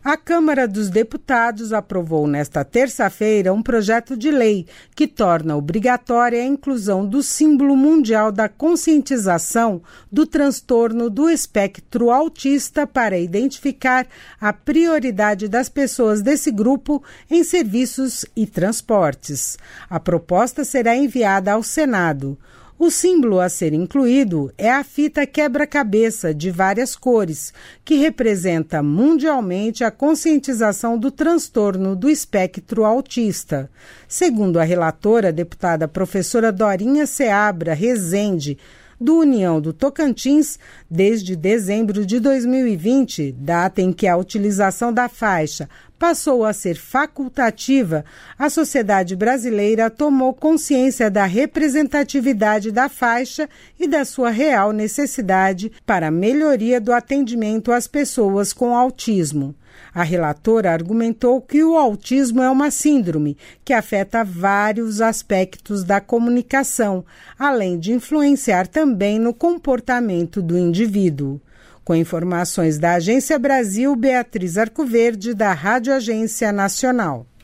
A Câmara dos Deputados aprovou nesta terça-feira um projeto de lei que torna obrigatória a inclusão do símbolo mundial da conscientização do transtorno do espectro autista para identificar a prioridade das pessoas desse grupo em serviços e transportes. A proposta será enviada ao Senado. O símbolo a ser incluído é a fita quebra-cabeça de várias cores, que representa mundialmente a conscientização do transtorno do espectro autista. Segundo a relatora, deputada professora Dorinha Seabra Rezende, do União do Tocantins, desde dezembro de 2020, data em que a utilização da faixa passou a ser facultativa, a sociedade brasileira tomou consciência da representatividade da faixa e da sua real necessidade para a melhoria do atendimento às pessoas com autismo. A relatora argumentou que o autismo é uma síndrome que afeta vários aspectos da comunicação, além de influenciar também no comportamento do indivíduo. Com informações da Agência Brasil, Beatriz Arcoverde, da Rádio Agência Nacional.